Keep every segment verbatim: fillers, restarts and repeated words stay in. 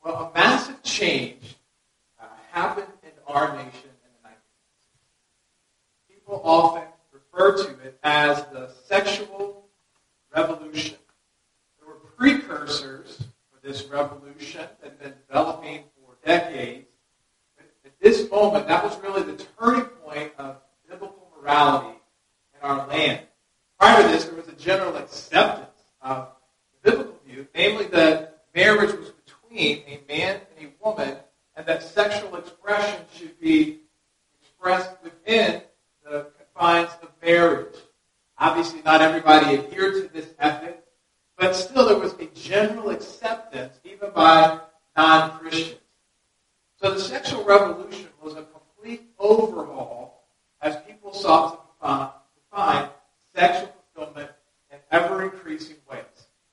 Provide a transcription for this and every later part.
Well, a massive change uh, happened in our nation in the nineteen sixties. People often refer to it as the sexual revolution. There were precursors for this revolution that had been developing for decades. But at this moment, that was really the turning point of biblical morality in our land. Prior to this, there was a general acceptance of the biblical view, namely that marriage was between a man and a woman, and that sexual expression should be expressed within the confines of marriage. Obviously, not everybody adhered to this ethic, but still there was a general acceptance, even by non-Christians. So the sexual revolution was a complete overhaul as people sought to define sexual fulfillment in ever-increasing ways.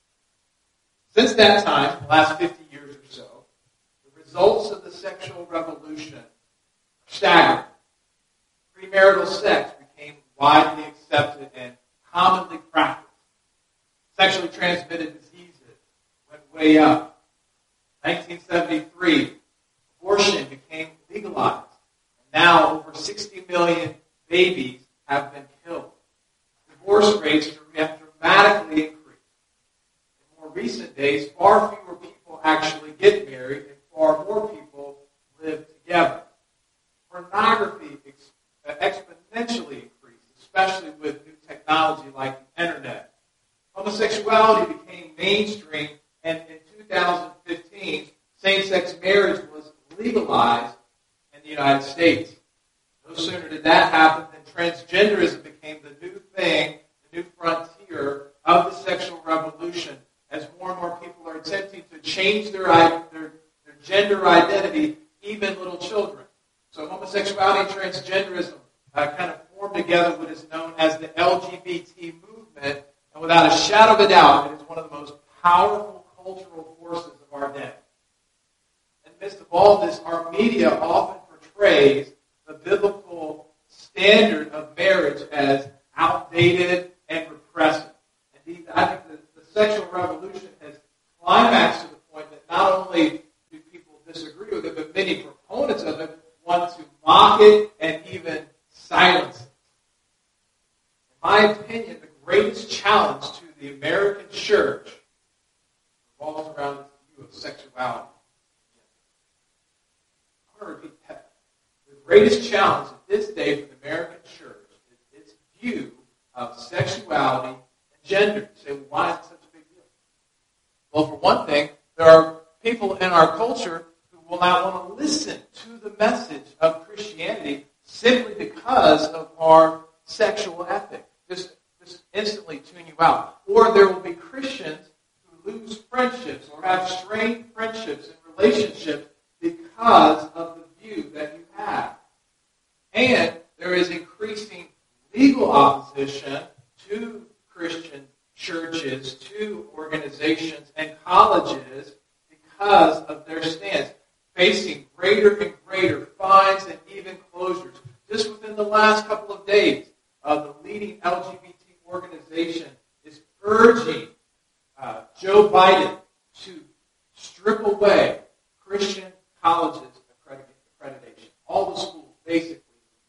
Since that time, the last fifty years or so, the results of the sexual revolution are staggering. Premarital sex became widely accepted and commonly practiced. Sexually transmitted diseases went way up. nineteen seventy-three, abortion became legalized. And now over sixty million babies have been killed. Divorce rates have dramatically increased. In more recent days, far fewer people actually get married and far more people live together. Pornography ex- exponentially increased, especially with new technology like the internet. Homosexuality became mainstream, and in two thousand fifteen, same-sex marriage was legalized in the United States. No sooner did that happen than transgenderism became the new thing, the new frontier of the sexual revolution, as more and more people are attempting to change their, their, their gender identity, even little children. So homosexuality and transgenderism uh, kind of formed together what is known as the L G B T movement, and without a shadow of a doubt, it is one of the most powerful cultural forces of our day. In the midst of all this, our media often portrays the biblical standard of marriage as outdated and repressive. Indeed, I think that the sexual revolution has climaxed to the point that not only do people disagree with it, but many proponents of it want to mock it and even silence it. In my opinion, the greatest challenge to the American church revolves around this view of sexuality. I'm going to repeat that. The greatest challenge at this day for the American church is its view of sexuality and gender. You say, well, why is it such a big deal? Well, for one thing, there are people in our culture who will not want to listen to the message of Christianity simply because of our sexual ethic. Just, just instantly tune you out. Or there will be Christians who lose friendships or have strained friendships and relationships because of the view that you have. And there is increasing legal opposition to Christian churches, to organizations and colleges because of their stance, facing greater and greater fines and even closures. Just within the last couple of days, uh, the leading L G B T organization is urging uh, Joe Biden to strip away Christian colleges' accreditation. All the schools, basically.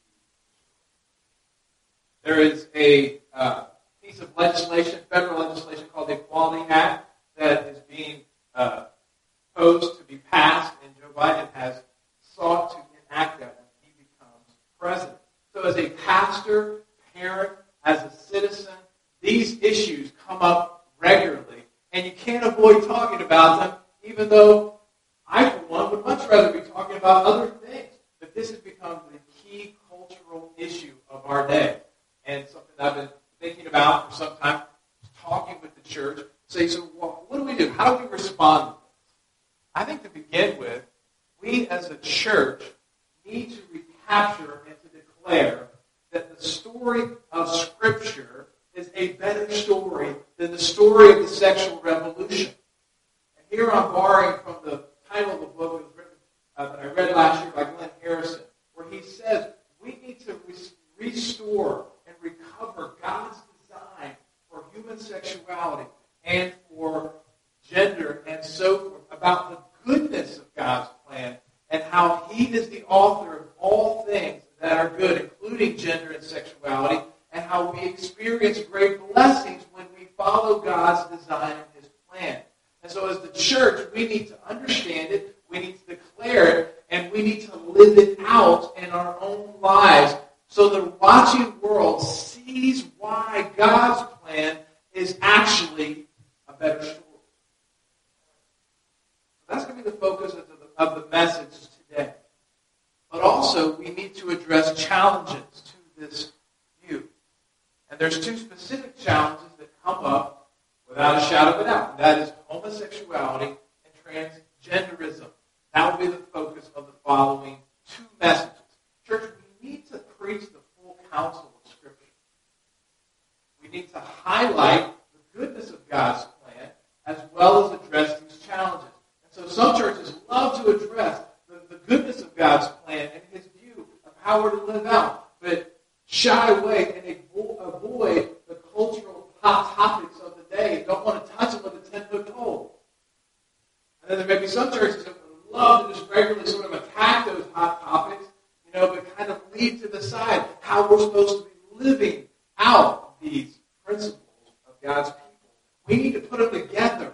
There is a uh, piece of legislation, federal legislation called the Equality Act, that is being uh, proposed to be passed, and Joe Biden has sought to enact that when he becomes president. So as a pastor, parent, as a citizen, these issues come up regularly, and you can't avoid talking about them, even though I, for one, would much rather be talking about other things. But this has become the key cultural issue of our day, and something I've been thinking about for some time, talking with the church, say, so what do we do? How do we respond to this? I think to begin with, we as a church need to recapture and to declare that the story of Scripture is a better story than the story of the sexual revolution. And here I'm borrowing from the title of the book that was written, uh, that I read last year by Glenn Harrison, where he says we need to re- restore and recover God's design for human sexuality and for gender and so forth, about the goodness design and his plan. And so as the church, we need to understand it, we need to declare it, and we need to live it out in our own lives so the watching world sees why God's plan is actually a better story. That's going to be the focus of the, of the message today. But also, we need to address challenges to this view. And there's two specific challenges that come up without a shadow of a doubt. And that is homosexuality and transgenderism. That will be the focus of the following two messages. Church, we need to preach the full counsel of Scripture. We need to highlight the goodness of God's plan as well as address these challenges. And so some churches love to address the, the goodness of God's plan and his view of how we're to live out, but shy away and avoid the cultural hot topics of the day and don't want to touch them with a ten-foot pole. And then there may be some churches that would love to just regularly sort of attack those hot topics, you know, but kind of leave to the side how we're supposed to be living out these principles of God's people. We need to put them together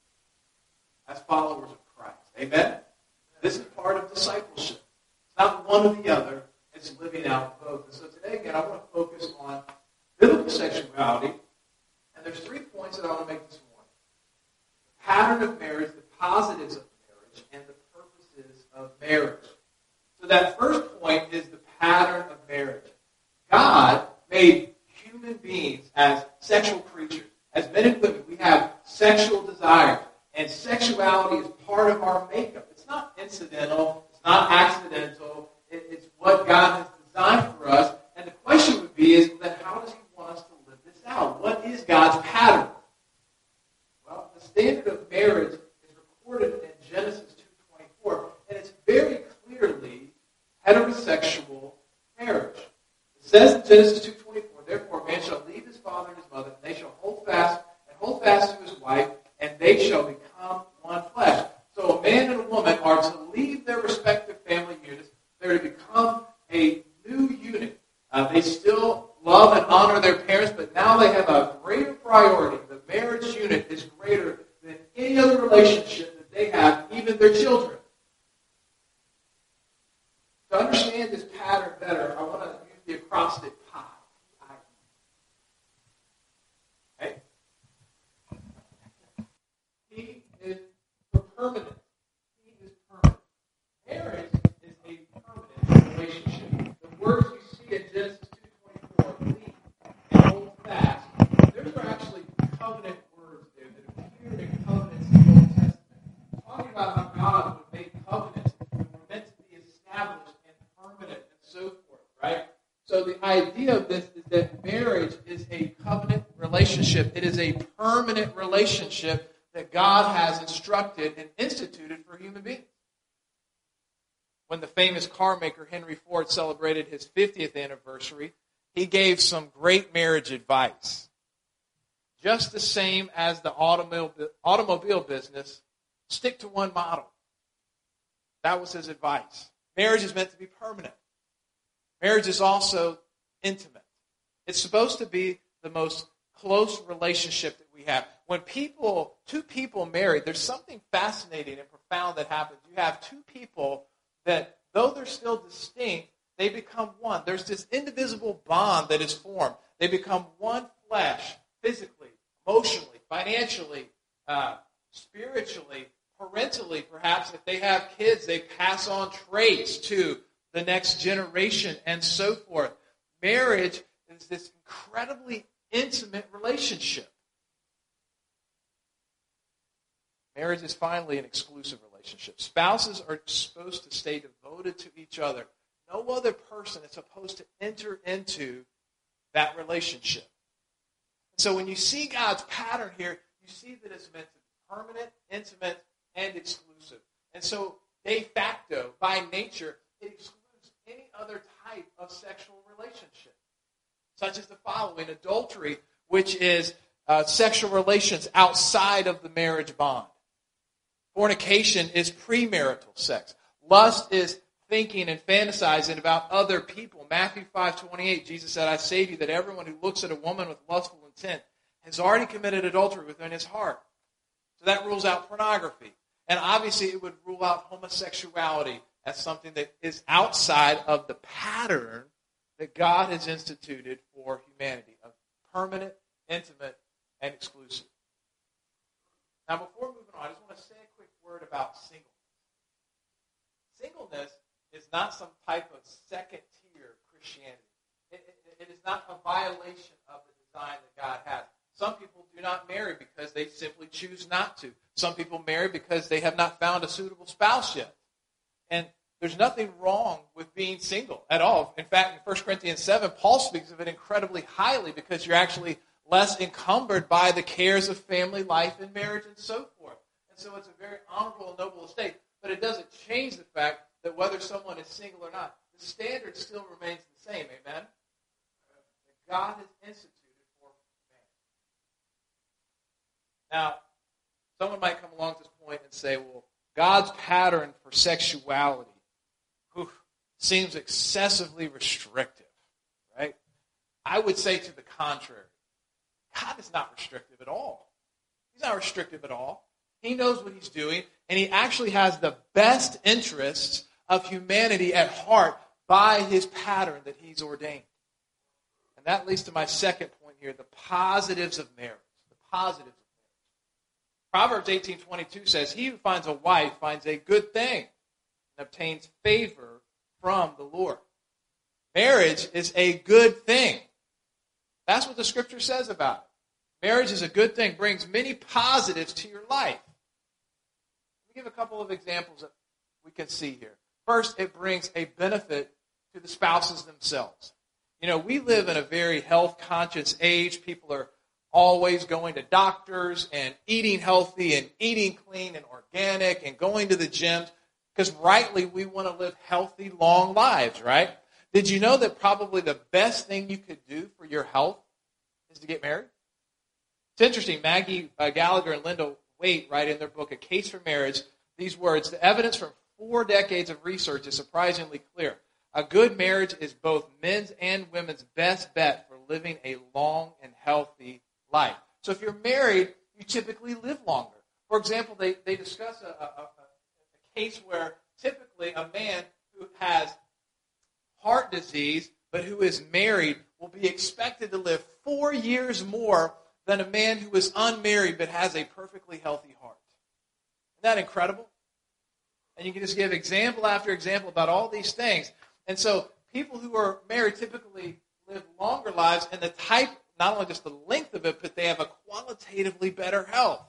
as followers of Christ. Amen? This is part of discipleship. It's not one or the other. It's living out both. And so today, again, I want to focus on biblical sexuality. And there's three points that I want to make this morning. The pattern of marriage, the positives of marriage, and the purposes of marriage. So that first point is the pattern of marriage. God made human beings as sexual creatures. As men and women, we have sexual desires. And sexuality is part of our makeup. It's not incidental. It's not accidental. It, it's what God has designed for us. And the question would be is that how does he want us to live this out? What is God's pattern? Well, the standard of marriage is recorded in Genesis two twenty-four, and it's very clearly heterosexual marriage. It says in Genesis two twenty-four, therefore a man shall leave his father and his mother, and they shall hold fast and hold fast to his wife, and they shall become one flesh. So a man and a woman are to leave their respective family units. They're to become a new unit. Uh, they still love and honor their parents, but now they have a greater priority. The marriage unit is greater than any other relationship that they have, even their children. To understand this pattern better, I want to use the acrostic PI. Okay? P is for permanent. P is permanent. Marriage is a permanent relationship. The words you see in Genesis two twenty-four, leave and hold fast, those are actually covenant words there that appear in covenants in the Old Testament. Talking about how God would make covenants that were meant to be established and permanent and so forth, right? So the idea of this is that marriage is a covenant relationship. It is a permanent relationship that God has instructed and instituted for human beings. When the famous car maker Henry Ford celebrated his fiftieth anniversary, he gave some great marriage advice. Just the same as the automobile, automobile business, stick to one model. That was his advice. Marriage is meant to be permanent. Marriage is also intimate. It's supposed to be the most close relationship that we have. When people, two people marry, there's something fascinating and profound that happens. You have two people that, though they're still distinct, they become one. There's this indivisible bond that is formed. They become one flesh, physically, emotionally, financially, uh, spiritually, parentally, perhaps. If they have kids, they pass on traits to the next generation and so forth. Marriage is this incredibly intimate relationship. Marriage is finally an exclusive relationship. Spouses are supposed to stay devoted to each other. No other person is supposed to enter into that relationship. So when you see God's pattern here, you see that it's meant to be permanent, intimate, and exclusive. And so, de facto, by nature, it excludes any other type of sexual relationship, such as the following: adultery, which is uh, sexual relations outside of the marriage bond. Fornication is premarital sex. Lust is thinking and fantasizing about other people. Matthew five twenty-eight, Jesus said, I say to you that everyone who looks at a woman with lustful intent has already committed adultery within his heart. So that rules out pornography. And obviously it would rule out homosexuality as something that is outside of the pattern that God has instituted for humanity, of permanent, intimate, and exclusive. Now, before moving on, I just want to say a quick word about singleness. Singleness is not some type of second-tier Christianity. It, it, it is not a violation of the design that God has. Some people do not marry because they simply choose not to. Some people marry because they have not found a suitable spouse yet. And there's nothing wrong with being single at all. In fact, in First Corinthians seven, Paul speaks of it incredibly highly because you're actually less encumbered by the cares of family life and marriage and so forth. And so it's a very honorable and noble estate. But it doesn't change the fact that whether someone is single or not, the standard still remains the same. Amen? That God has instituted for man. Now, someone might come along to this point and say, well, God's pattern for sexuality whew, seems excessively restrictive, right? I would say to the contrary. God is not restrictive at all. He's not restrictive at all. He knows what he's doing, and he actually has the best interests of humanity at heart by his pattern that he's ordained. And that leads to my second point here, the positives of marriage. The positives of marriage. Proverbs eighteen twenty-two says, he who finds a wife finds a good thing and obtains favor from the Lord. Marriage is a good thing. That's what the Scripture says about it. Marriage is a good thing, brings many positives to your life. Let me give a couple of examples that we can see here. First, it brings a benefit to the spouses themselves. You know, we live in a very health-conscious age. People are always going to doctors and eating healthy and eating clean and organic and going to the gyms because rightly we want to live healthy, long lives, right? Did you know that probably the best thing you could do for your health is to get married? It's interesting. Maggie uh, Gallagher and Linda Waite write in their book, A Case for Marriage, these words, the evidence from four decades of research is surprisingly clear. A good marriage is both men's and women's best bet for living a long and healthy life. So if you're married, you typically live longer. For example, they, they discuss a, a, a, a case where typically a man who has heart disease but who is married will be expected to live four years more than a man who is unmarried but has a perfectly healthy heart. Isn't that incredible? And you can just give example after example about all these things. And so people who are married typically live longer lives, and the type, not only just the length of it, but they have a qualitatively better health.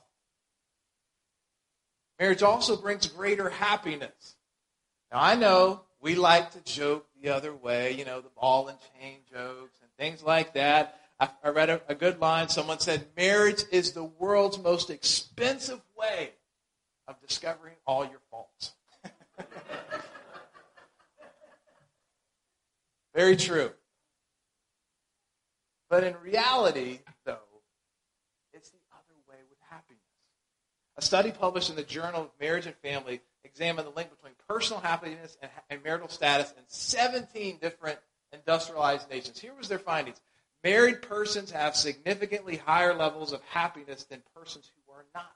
Marriage also brings greater happiness. Now, I know we like to joke the other way, you know, the ball and chain jokes and things like that. I, I read a, a good line. Someone said, marriage is the world's most expensive way of discovering all your faults. Very true. But in reality, though, it's the other way with happiness. A study published in the Journal of Marriage and Family examined the link between personal happiness and, and marital status in seventeen different industrialized nations. Here was their findings. Married persons have significantly higher levels of happiness than persons who are not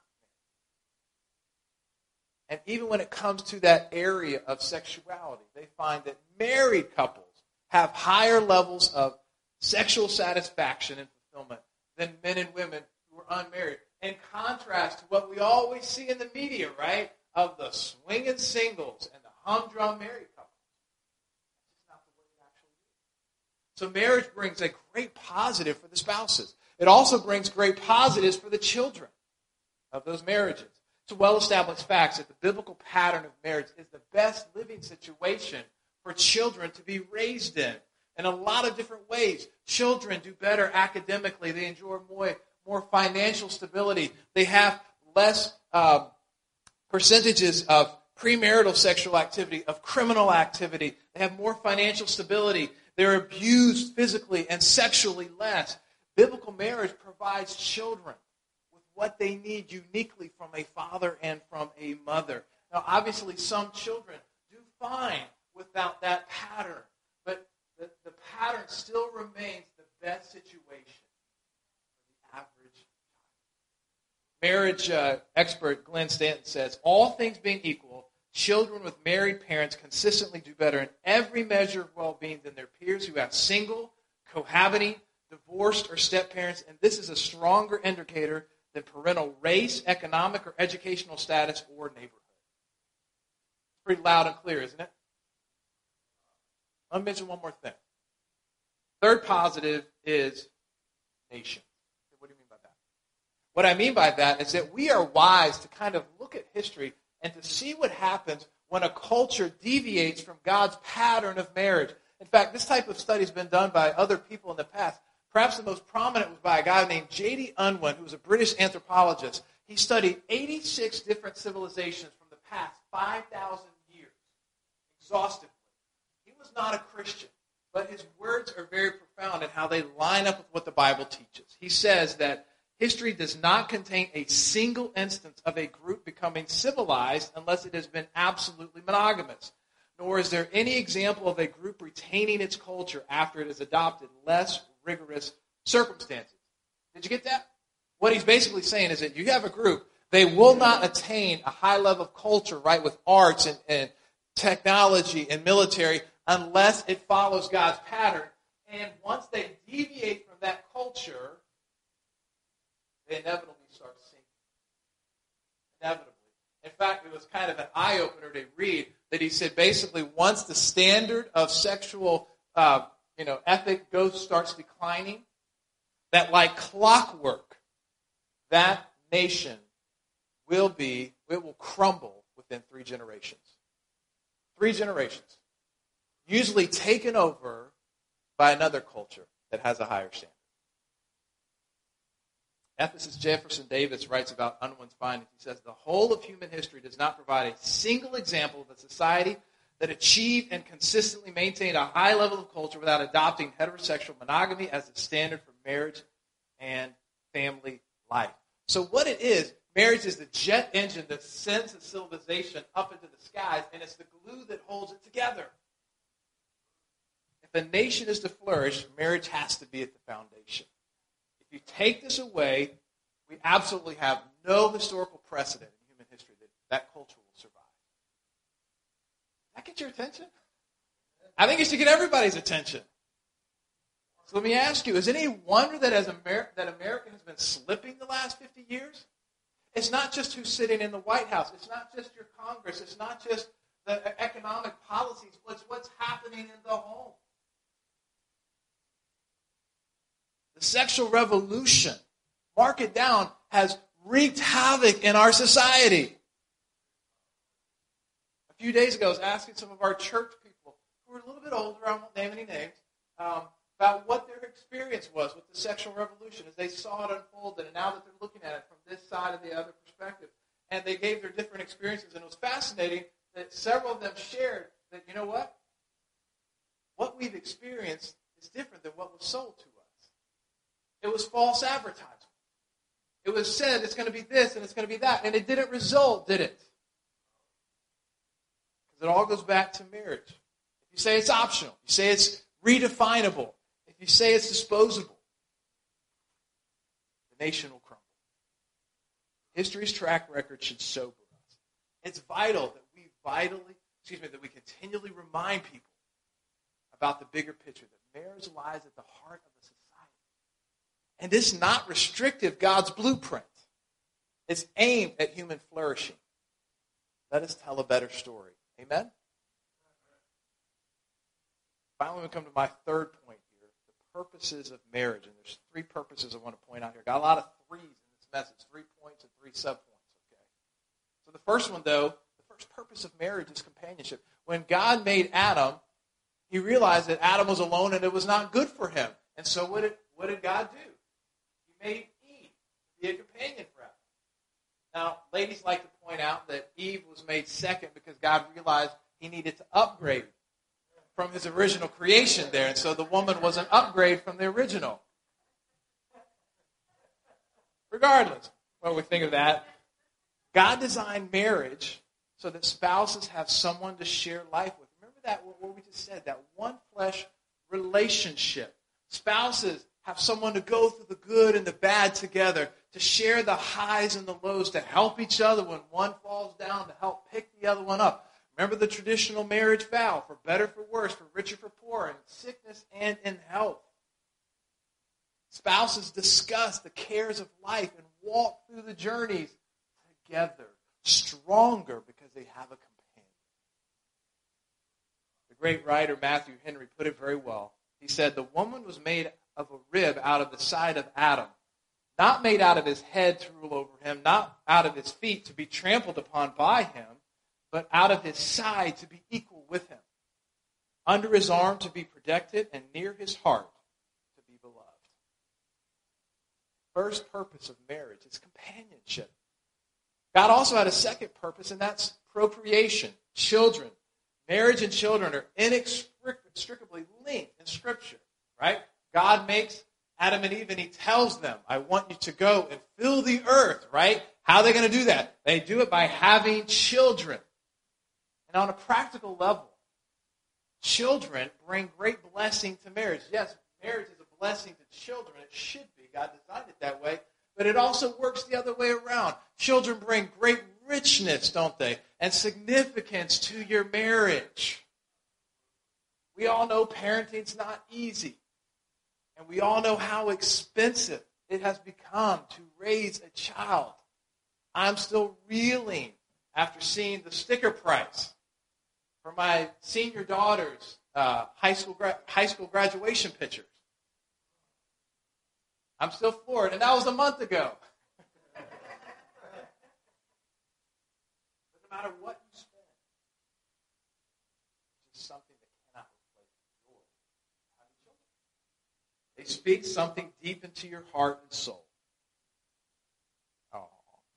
married. And even when it comes to that area of sexuality, they find that married couples have higher levels of sexual satisfaction and fulfillment than men and women who are unmarried. In contrast to what we always see in the media, right, of the swinging singles and the humdrum married couples. That's just not the way it actually is. So marriage brings a great positive for the spouses. It also brings great positives for the children of those marriages. It's a well-established fact that the biblical pattern of marriage is the best living situation for children to be raised in. In a lot of different ways. Children do better academically. They enjoy more, more financial stability. They have less uh, percentages of premarital sexual activity, of criminal activity. They have more financial stability. They're abused physically and sexually less. Biblical marriage provides children with what they need uniquely from a father and from a mother. Now, obviously, some children do fine without that pattern. But the, the pattern still remains the best situation for the average Marriage uh, expert Glenn Stanton says, all things being equal, children with married parents consistently do better in every measure of well-being than their peers who have single, cohabiting, divorced, or step-parents, and this is a stronger indicator than parental race, economic, or educational status, or neighborhood. It's pretty loud and clear, isn't it? Let me mention one more thing. Third positive is nation. What do you mean by that? What I mean by that is that we are wise to kind of look at history and to see what happens when a culture deviates from God's pattern of marriage. In fact, this type of study has been done by other people in the past. Perhaps the most prominent was by a guy named J D Unwin, who was a British anthropologist. He studied eighty-six different civilizations from the past five thousand years, exhaustively. He was not a Christian, but his words are very profound in how they line up with what the Bible teaches. He says that history does not contain a single instance of a group becoming civilized unless it has been absolutely monogamous. Nor is there any example of a group retaining its culture after it has adopted less rigorous circumstances. Did you get that? What he's basically saying is that you have a group, they will not attain a high level of culture, right, with arts and, and technology and military unless it follows God's pattern. And once they deviate from that culture, they inevitably start sinking. Inevitably. In fact, it was kind of an eye-opener to read that he said basically once the standard of sexual uh, you know, ethic goes starts declining, that like clockwork, that nation will be, it will crumble within three generations. Three generations. Usually taken over by another culture that has a higher standard. Ethicist Jefferson Davis writes about Unwin's findings. He says, the whole of human history does not provide a single example of a society that achieved and consistently maintained a high level of culture without adopting heterosexual monogamy as the standard for marriage and family life. So what it is, marriage is the jet engine that sends a civilization up into the skies, and it's the glue that holds it together. If a nation is to flourish, marriage has to be at the foundation. If you take this away, we absolutely have no historical precedent in human history that that culture will survive. Does that get your attention? I think it should get everybody's attention. So let me ask you, is it any wonder that as Amer- that America has been slipping the last fifty years? It's not just who's sitting in the White House. It's not just your Congress. It's not just the economic policies. It's what's happening in the home. The sexual revolution, mark it down, has wreaked havoc in our society. A few days ago, I was asking some of our church people who are a little bit older, I won't name any names, um, about what their experience was with the sexual revolution as they saw it unfold, and now that they're looking at it from this side or the other perspective. And they gave their different experiences, and it was fascinating that several of them shared that, you know what? What we've experienced is different than what was sold to us. It was false advertising. It was said it's going to be this and it's going to be that, and it didn't result, did it? Because it all goes back to marriage. If you say it's optional, you say it's redefinable, if you say it's disposable, the nation will crumble. History's track record should sober us. It's vital that we vitally, excuse me, that we continually remind people about the bigger picture, that marriage lies at the heart of the society. And it's not restrictive, God's blueprint. It's aimed at human flourishing. Let us tell a better story. Amen? Finally, we come to my third point here, the purposes of marriage. And there's three purposes I want to point out here. Got a lot of threes in this message, three points and three subpoints. Okay. So the first one, though, the first purpose of marriage is companionship. When God made Adam, he realized that Adam was alone and it was not good for him. And so what did, what did God do? He made Eve to be a companion for Adam. Now, ladies like to point out that Eve was made second because God realized he needed to upgrade from his original creation there. And so the woman was an upgrade from the original. Regardless, what we think of that, God designed marriage so that spouses have someone to share life with. Remember that, what we just said, that one flesh relationship. Spouses have someone to go through the good and the bad together, to share the highs and the lows, to help each other when one falls down, to help pick the other one up. Remember the traditional marriage vow, for better, for worse, for richer, for poorer, in sickness and in health. Spouses discuss the cares of life and walk through the journeys together, stronger because they have a companion. The great writer Matthew Henry put it very well. He said, the woman was made of a rib out of the side of Adam, not made out of his head to rule over him, not out of his feet to be trampled upon by him, but out of his side to be equal with him, under his arm to be protected, and near his heart to be beloved. First purpose of marriage is companionship. God also had a second purpose, and that's procreation, children. Marriage and children are inextricably linked in Scripture, right? God makes Adam and Eve, and he tells them, I want you to go and fill the earth, right? How are they going to do that? They do it by having children. And on a practical level, children bring great blessing to marriage. Yes, marriage is a blessing to children. It should be. God designed it that way. But it also works the other way around. Children bring great richness, don't they? And significance to your marriage. We all know parenting's not easy. And we all know how expensive it has become to raise a child. I'm still reeling after seeing the sticker price for my senior daughter's uh, high school gra- high school graduation pictures. I'm still floored, and that was a month ago. But no matter what you spend, it's just something that cannot replace joy. Having children. They speak something deep into your heart and soul. Oh.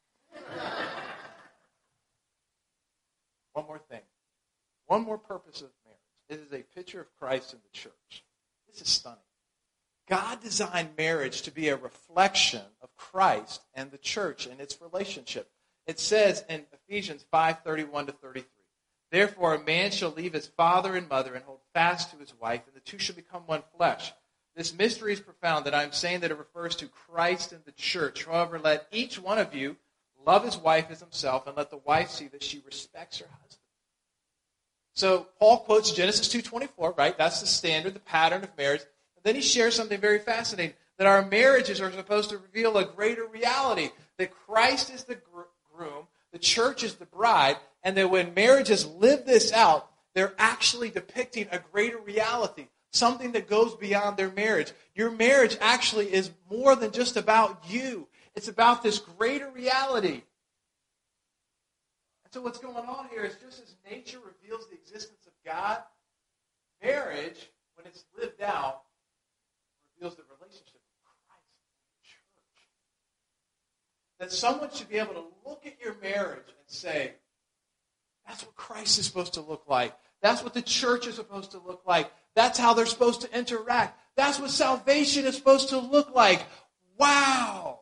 One more thing. One more purpose of marriage. It is a picture of Christ in the church. This is stunning. God designed marriage to be a reflection of Christ and the church and its relationship. It says in Ephesians five thirty-one to thirty-three, therefore a man shall leave his father and mother and hold fast to his wife, and the two shall become one flesh. This mystery is profound, that I am saying that it refers to Christ and the church. However, let each one of you love his wife as himself, and let the wife see that she respects her husband. So Paul quotes Genesis two twenty-four, right? That's the standard, the pattern of marriage. And then he shares something very fascinating, that our marriages are supposed to reveal a greater reality, that Christ is the groom, the church is the bride, and that when marriages live this out, they're actually depicting a greater reality, something that goes beyond their marriage. Your marriage actually is more than just about you. It's about this greater reality. And so what's going on here is, just as nature reveals the existence of God, marriage, when it's lived out, reveals the relationship of Christ and the church. That someone should be able to look at your marriage and say, that's what Christ is supposed to look like. That's what the church is supposed to look like. That's how they're supposed to interact. That's what salvation is supposed to look like. Wow!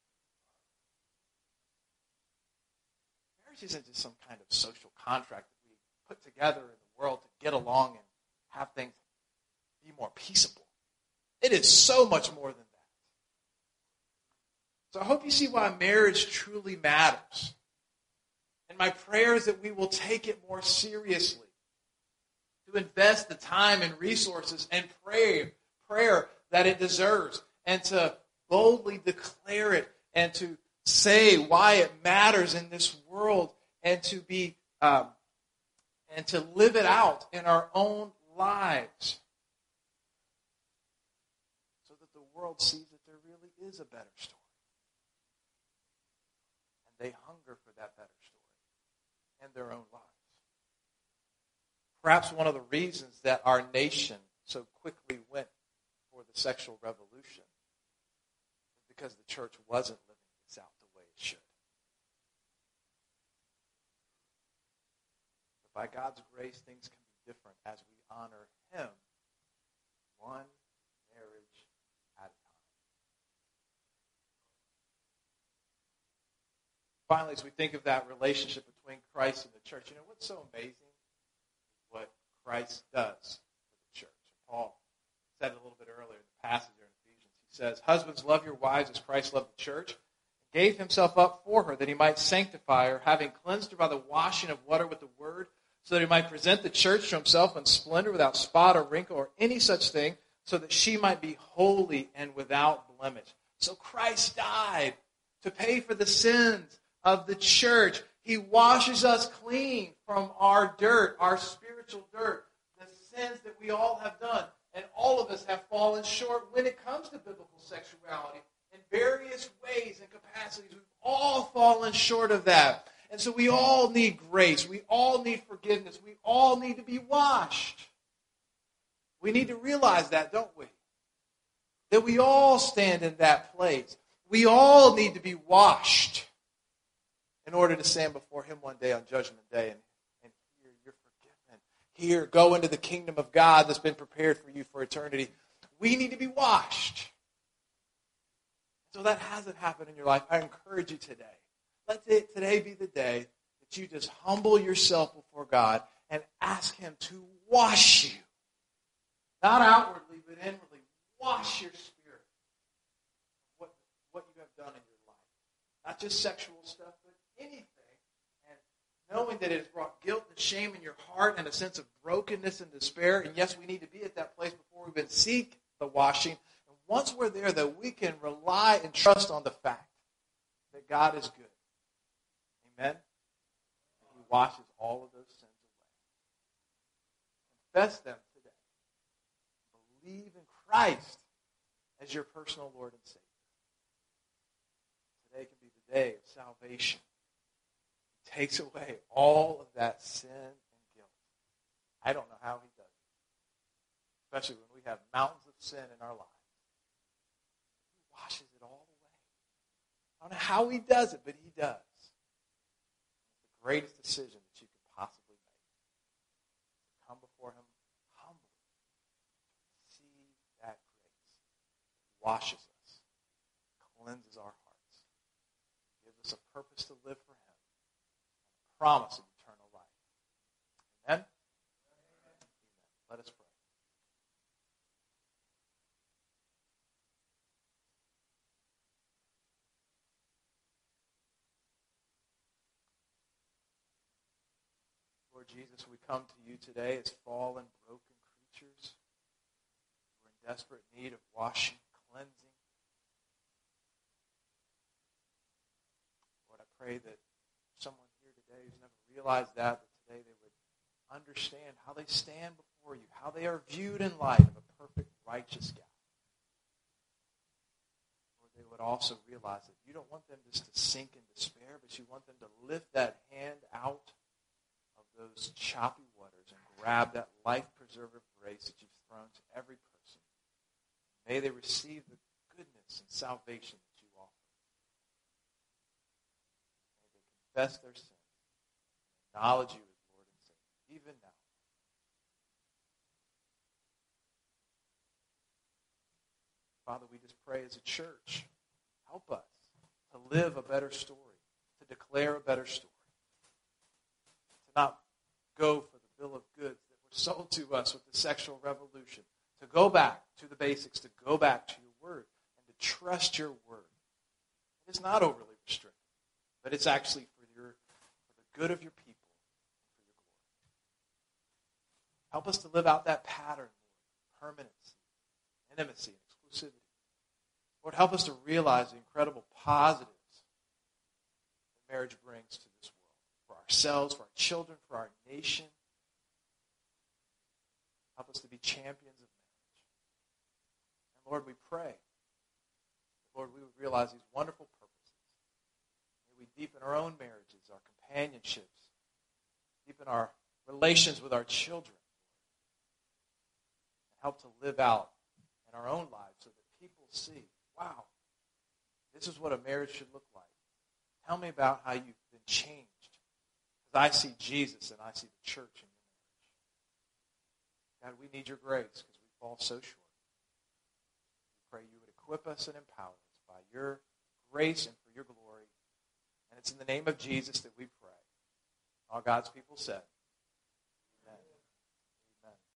Marriage isn't just some kind of social contract that we put together in the world to get along and have things be more peaceable. It is so much more than that. So I hope you see why marriage truly matters. And my prayer is that we will take it more seriously, to invest the time and resources and prayer, prayer that it deserves, and to boldly declare it, and to say why it matters in this world, and to be um, and to live it out in our own lives, so that the world sees that there really is a better story, and they hunger for that better story in their own lives. Perhaps one of the reasons that our nation so quickly went for the sexual revolution is because the church wasn't living this out the way it should. But by God's grace, things can be different as we honor Him one marriage at a time. Finally, as we think of that relationship between Christ and the church, you know what's so amazing? What Christ does for the church. Paul said it a little bit earlier in the passage there in Ephesians. He says, husbands, love your wives as Christ loved the church gave himself up for her that he might sanctify her, having cleansed her by the washing of water with the word, so that he might present the church to himself in splendor, without spot or wrinkle or any such thing, so that she might be holy and without blemish. So Christ died to pay for the sins of the church. He washes us clean from our dirt, our spiritual dirt, the sins that we all have done. And all of us have fallen short when it comes to biblical sexuality. In various ways and capacities, we've all fallen short of that. And so we all need grace. We all need forgiveness. We all need to be washed. We need to realize that, don't we? That we all stand in that place. We all need to be washed in order to stand before him one day on Judgment Day and, and hear you're forgiven. Here, go into the kingdom of God that's been prepared for you for eternity. We need to be washed. So that hasn't happened in your life. I encourage you today. Let today be the day that you just humble yourself before God and ask him to wash you. Not outwardly, but inwardly. Wash your spirit. What, what you have done in your life. Not just sexual stuff, but anything. And knowing that it has brought guilt and shame in your heart and a sense of brokenness and despair. And yes, we need to be at that place before we even seek the washing. And once we're there, that we can rely and trust on the fact that God is good. Amen? And he washes all of those sins away. Confess them today. Believe in Christ as your personal Lord and Savior. Today can be the day of salvation. He takes away all of that sin and guilt. I don't know how he does it. Especially when we have mountains of sin in our lives. He washes it all away. I don't know how he does it, but he does. Greatest decision that you could possibly make. Come before him humbly. See that grace. It washes us. Cleanses our hearts. Gives us a purpose to live for him. And a promise of eternal life. Amen? Amen. Let us pray. Lord Jesus, we come to you today as fallen, broken creatures. We're in desperate need of washing, cleansing. Lord, I pray that someone here today who's never realized that, that today they would understand how they stand before you, how they are viewed in light of a perfect, righteous God. Lord, they would also realize that you don't want them just to sink in despair, but you want them to lift that hand out those choppy waters and grab that life-preserving grace that you've thrown to every person. May they receive the goodness and salvation that you offer. May they confess their sins and acknowledge you as Lord and Savior, even now. Father, we just pray as a church, help us to live a better story, to declare a better story, to not go for the bill of goods that were sold to us with the sexual revolution, to go back to the basics, to go back to your word, and to trust your word. It is not overly restrictive, but it's actually for your for the good of your people and for your glory. Help us to live out that pattern, Lord, permanency, intimacy, and exclusivity. Lord, help us to realize the incredible positives that marriage brings to this world. For ourselves, for our children, for our nation. Help us to be champions of marriage. And Lord, we pray, Lord, we would realize these wonderful purposes. May we deepen our own marriages, our companionships, deepen our relations with our children, and help to live out in our own lives so that people see, wow, this is what a marriage should look like. Tell me about how you've been changed. Because I see Jesus and I see the church in your marriage. God, we need your grace because we fall so short. We pray you would equip us and empower us by your grace and for your glory. And it's in the name of Jesus that we pray. All God's people said.